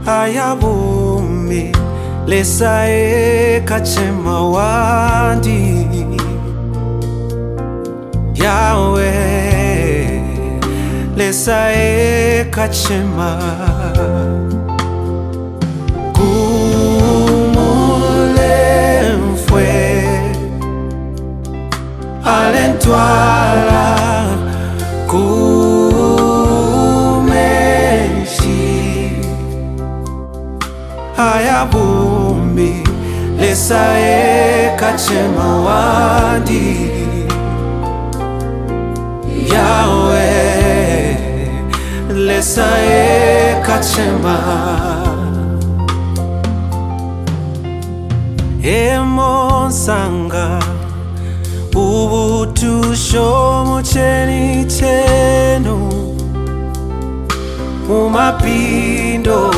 ayabumi lesae kachema wandi Yahweh lesae kachema kumule mfwe alentwala kumeshi ayabumbi lesae kachema wandi Yahweh lesae kachema Emonsanga ubutusho mucheni chenu umapindo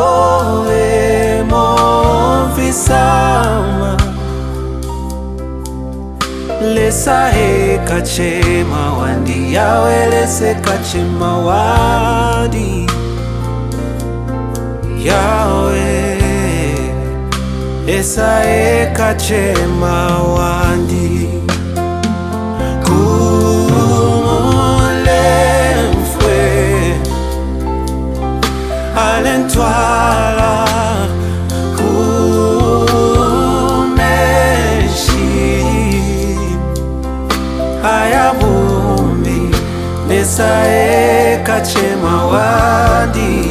emonfisama lesae kachema wandi Yahweh lese kachema wandi Yahweh lesae kachema wandi kumule mfwe alentwala kumeshi ayabumi lesae kachema wandi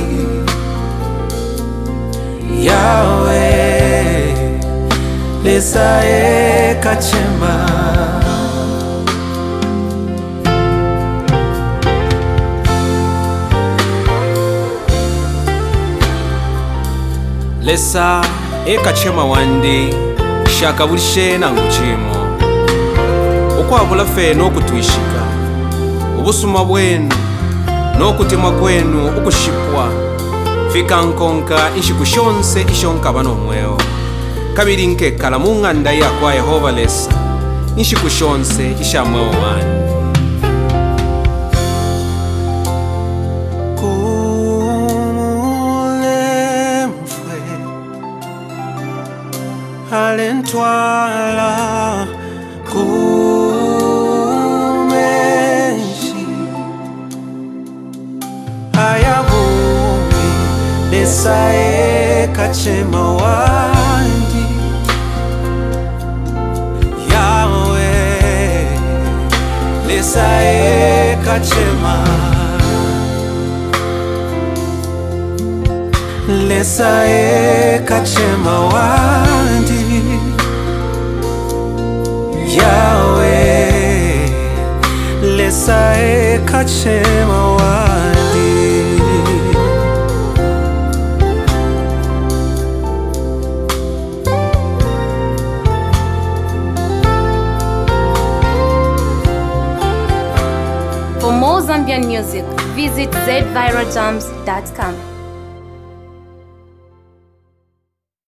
Yahweh lesae kachema lesa ekachema wandi shaka bulishe nanguchimo okwabula fe n'okutwishika obusuma bwenu n'okutemwa kwenu okushipwa fika nkonka inshikushonse ishonka bano mweo kabiri nkekala mu ng'anda yakwa Yehova lesa inshikushonse ishamweo wani alentwala kumeshi ayabumi lesae kachema wandi Yahweh lesae kachema lesae kachema wandi Yahweh lesae kachema wandi For more Zambian music, visit zvirajams.com.